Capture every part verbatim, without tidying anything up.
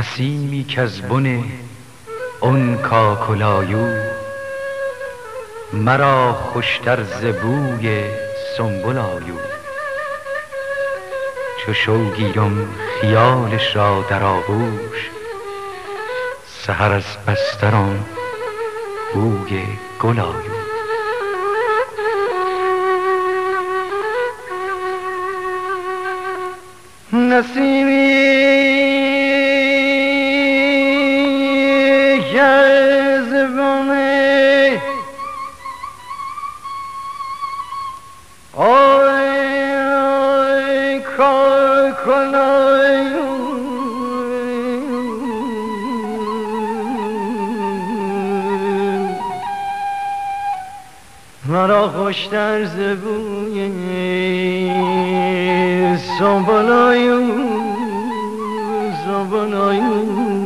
نسیمی که از بن آن کاکلایو مرا خوشتر ز بوی سنبل آیو. چو شو گیرم خیالش را در آغوش سحر از بسترم بوی گل آیو. نسیمی که از بن آن کاکلایو مرا خوشتر ز بوی سنبل آیو سنبل آیو.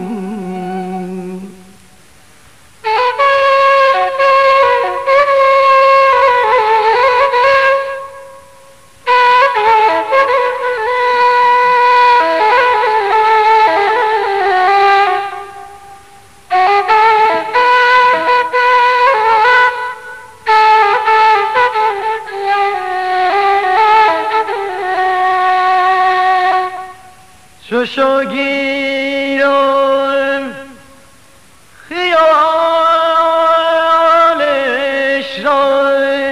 چو شو گیرم خیالش را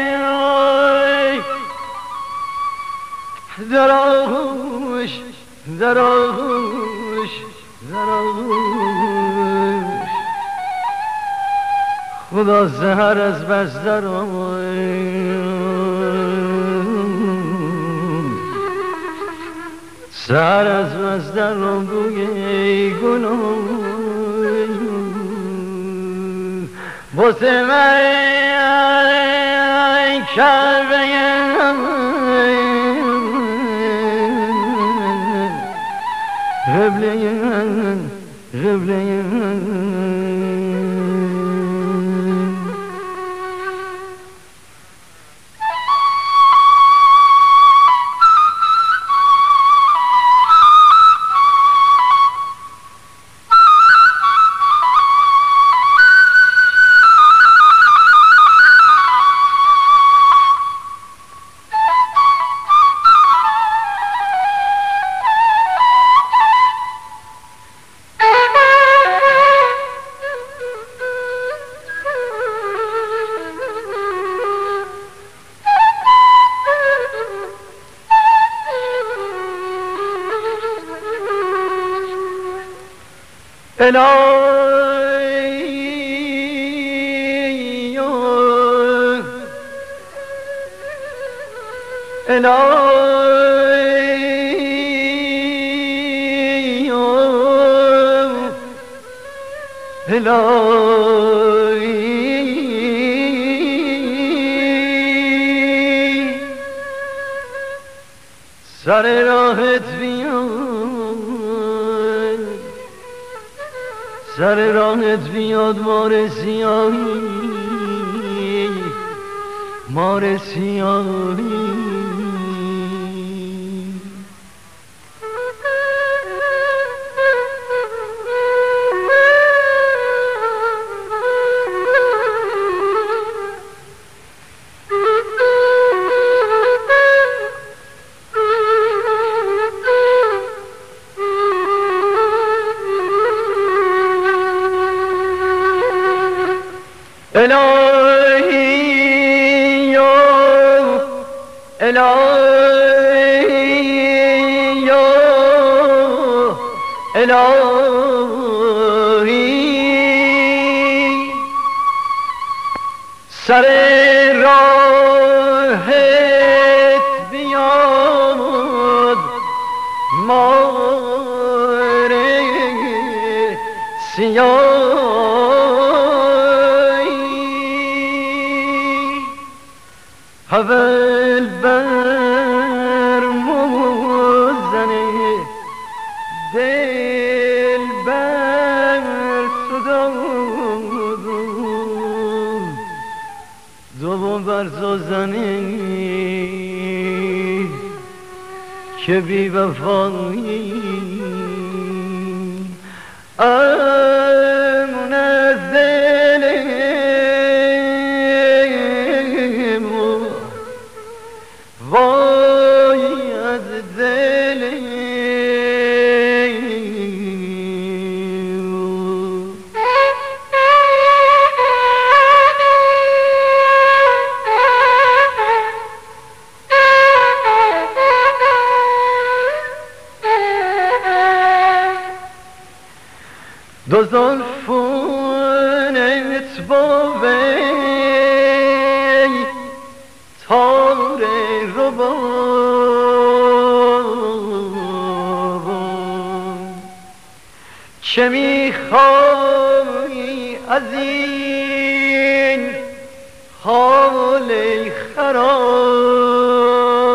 در آغوش در آغوش در آغوش خدا سحر از بسترم سحر از بسترم بوی گل واسه من کربه‌ام قبله‌ام قبله‌ام. الهی الهی الهی سر راهت بیاد سر راهت بیاد مار سیاهی مار سیاهی. الهی الهی الهی سر راهت بیاد مار سیاهی اول بر موزنه دل بر صدا دوم بر زنه که بی وفایی دو زلفونت با وی تار ربا چه میخوایی از این حال خراب؟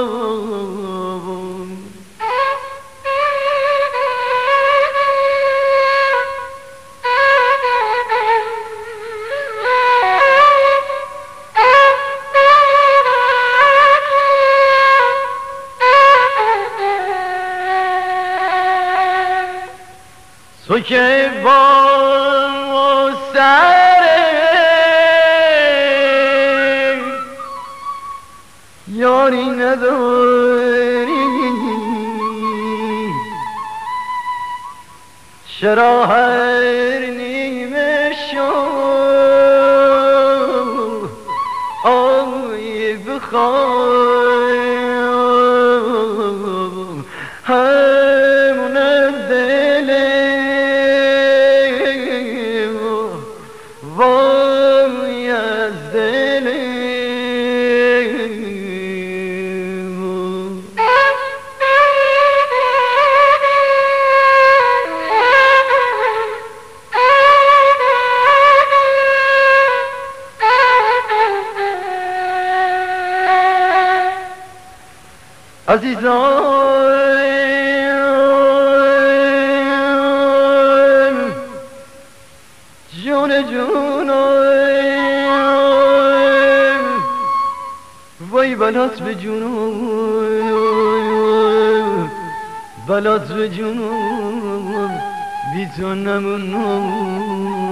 تو که با سر یاری نداری، چرا هر نیمه شب آی بخوای همون از دل وای از دل عزیزان جون جونم وای بلات به جونم بلات به جونم بی تو نمونم.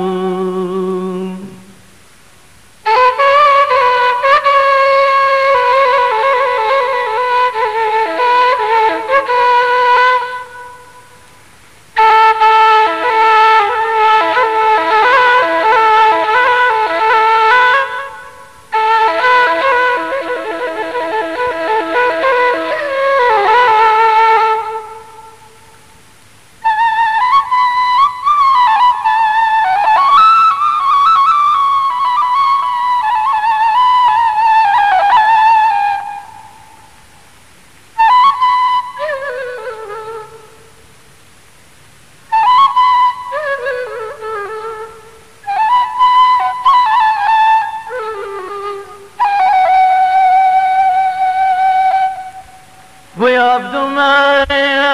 وی عبد من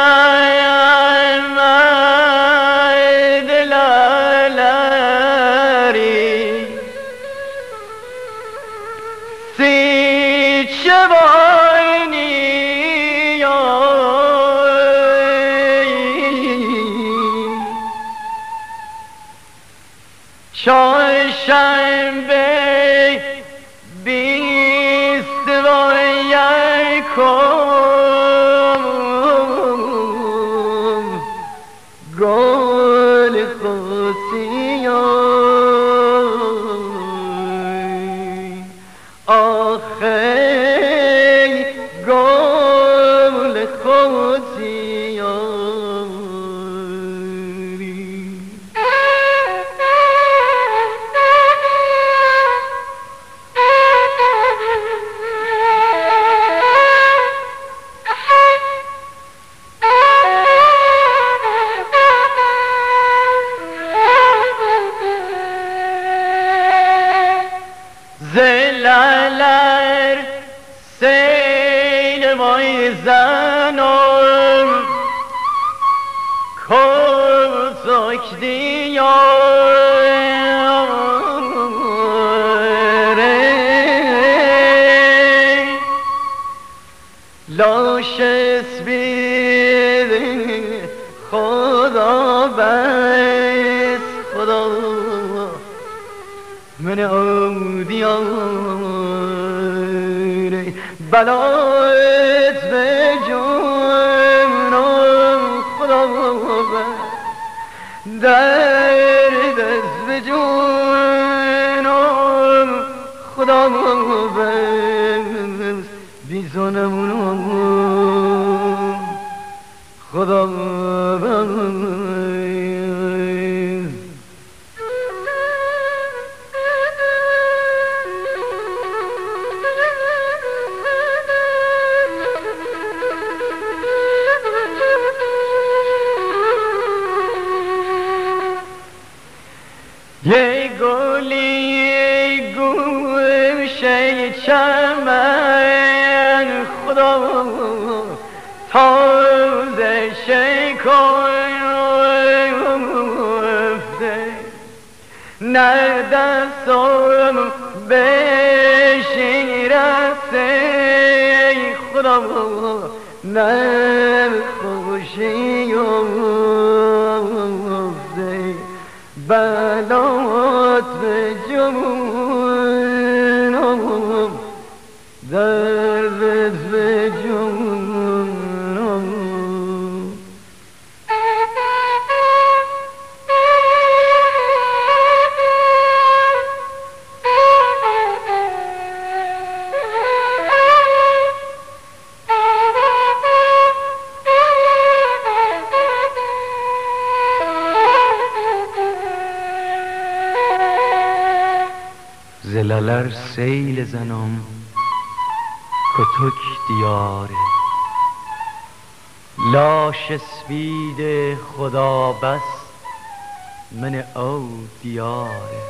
دلالاری سی چوانی چای شنبه بیست و یکم گل خوشیای آخی گل خوشیای زلالر سیل مای زنم کوزک دیاره لاش اسبیر خدا بر من اودیاره بلایت به جونم خدا درد از به جونم خدا بیزانمونم خدا یه گلی گوشه چمن خدا تازه شکفته نه دستم به شیرسته خدا نه خوشی افته بلات به جونم درد به جونم زلالر سیل زنم کتک دیاره لاش سپید خدا بس من او دیاره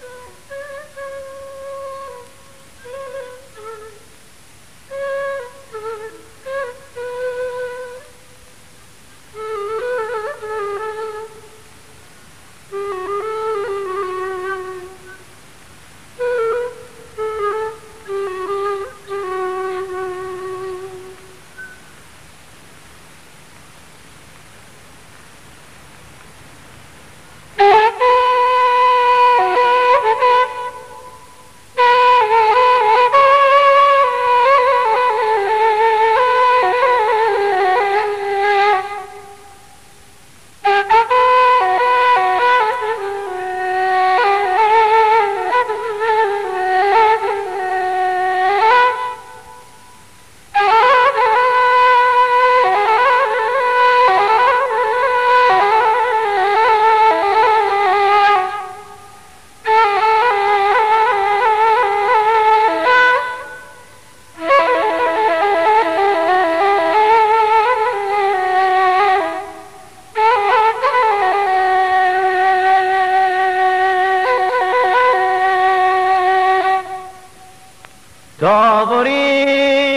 داوری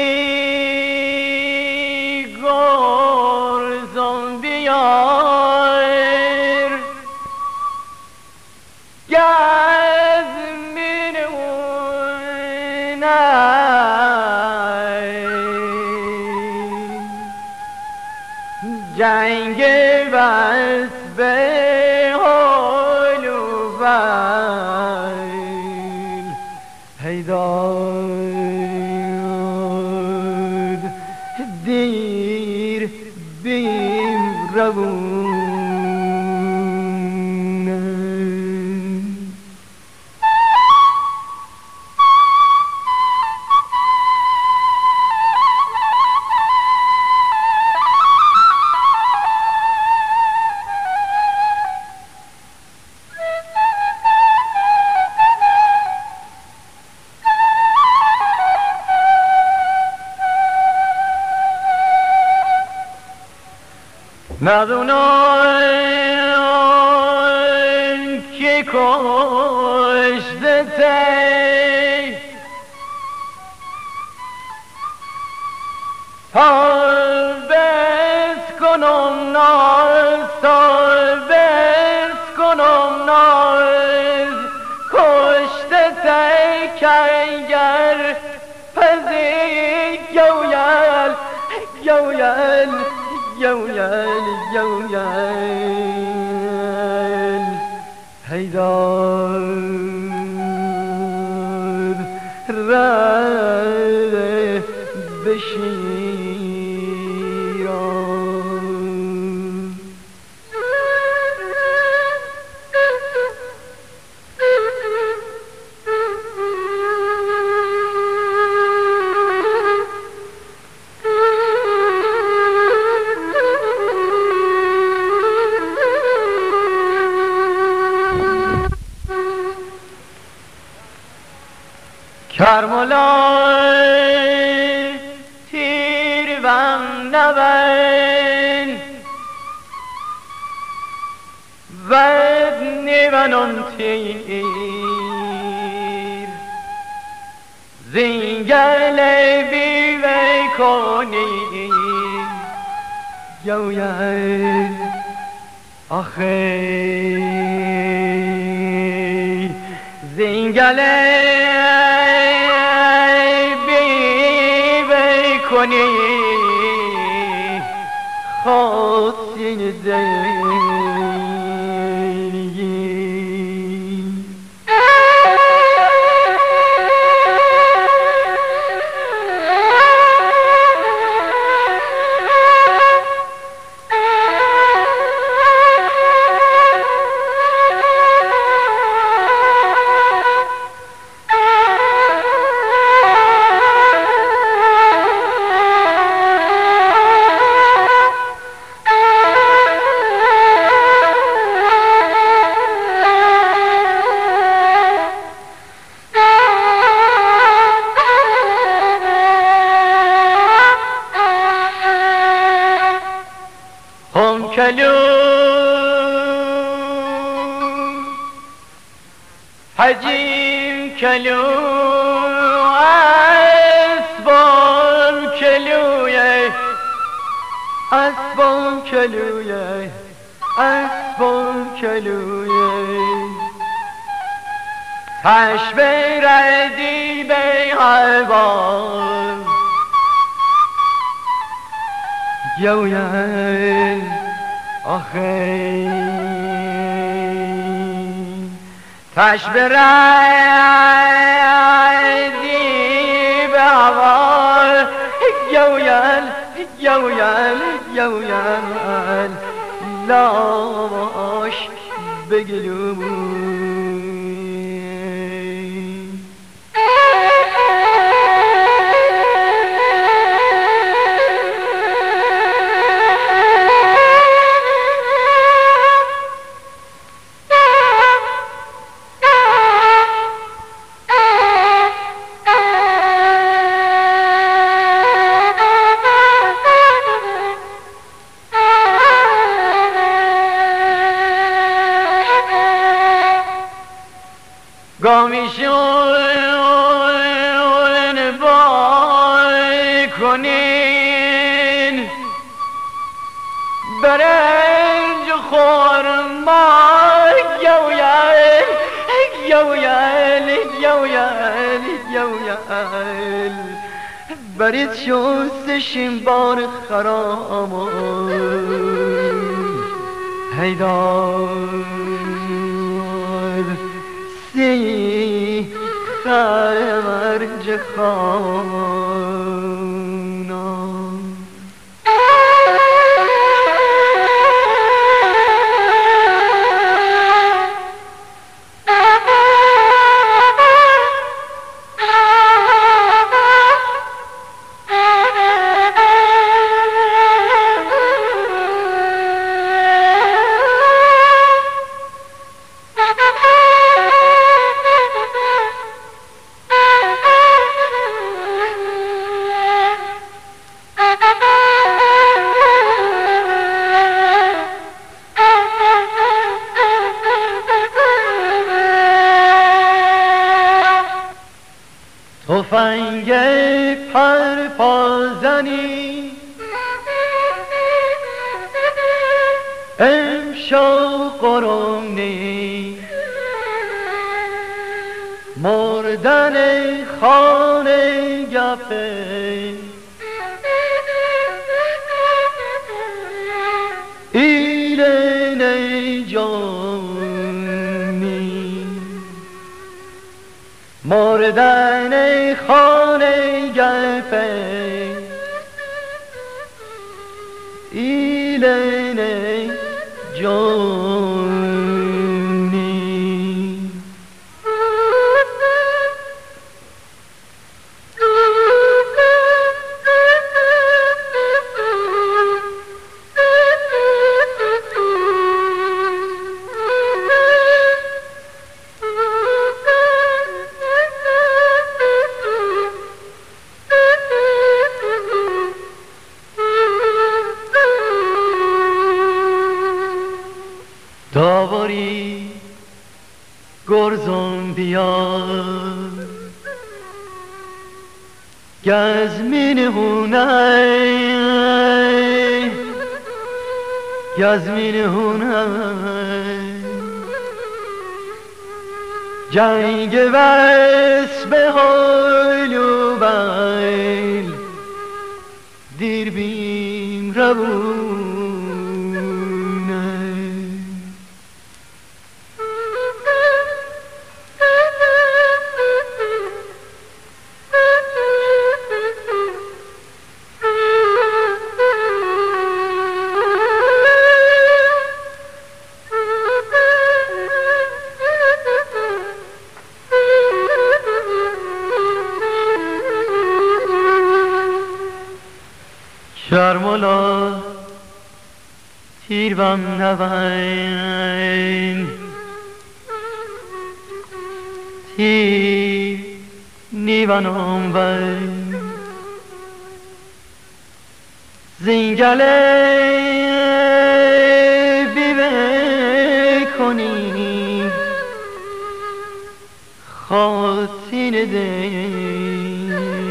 گرزم بیار گز مینونای جنگ بس به حال و ویل هیدار دیر بیم روونه ندونم که کشته تی تا بس کنم ناز تا بس کنم ناز کشته تی کنگر پزی گویل گویل گویل گویل هیدار بره به شیران. کرمالای تیر وم نبن ود نیونون تیر زنگل بیوه کنی یویر آخی زنگل کنی خواستین زنگی کلو حجیم کلو اسبان کلویه اسبان کلویه اسبان کلویه تشبه ردی به حیوان یویه آخی تشبه ردی به هوا یویل یویل یویل لاش بگلومون گامیشون بای کنین برنج خورما یویل یویل یویل یویل برید شستشین بار خرامان هیدار سی خرمرج خانا تفنگ پرپازنی امشا قرونی مردن خانه گپه ایلن جانی مردن خانه گفه ایلنه جانی داوری گرزم بیار گزمین هونه گزمین هونه جنگ وس به هایلو بیل دیر بیم روونه شرمولا تیر بم نوین تیر نیوانم وین زنگله بیبه کنی خاطین دین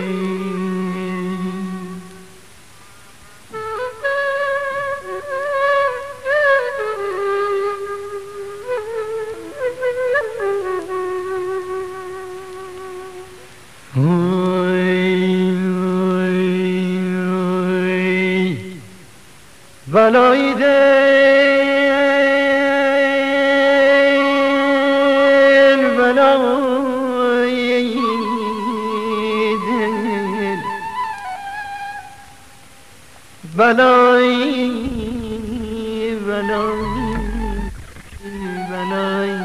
بلای دل بلای دل بلای بلای بلای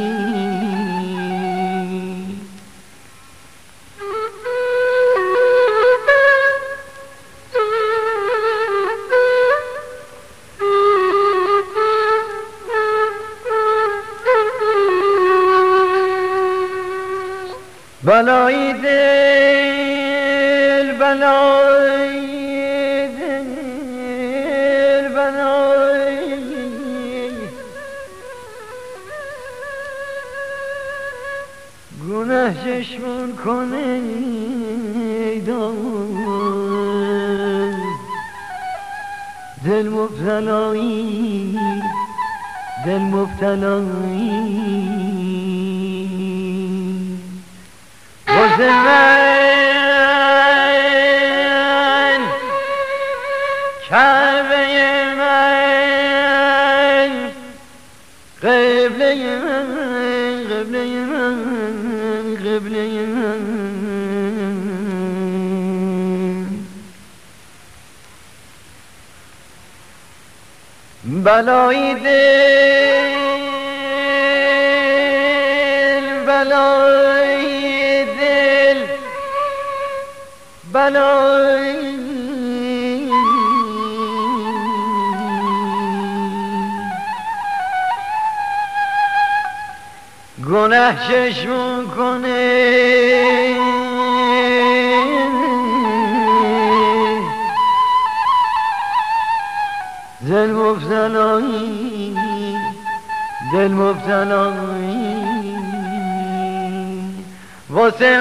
بلای دل بلای دل بلای گناه چشمون کنه دار دل مبتلایی دل مبتلایی واسه من کعبه من قبله من قبله من قبله من بلای دل بلای دل بلای گناه چشمون کنه دل مبتلایی دل مبتلایی واسه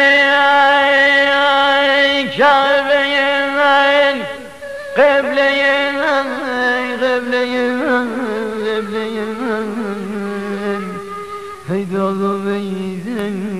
من کعبه من قبله من قبله من قبله من هی داغو بیدن